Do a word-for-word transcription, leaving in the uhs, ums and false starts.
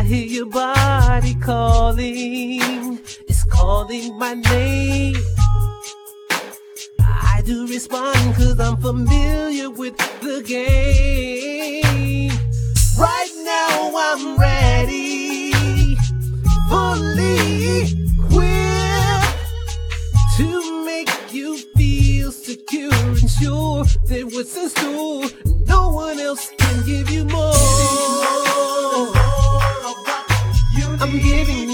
hear your body calling, it's calling my name. I do respond cause I'm familiar with the game. Right now I'm ready, fully equipped to make you feel secure and sure that what's in store, no one else can give you more. I'm giving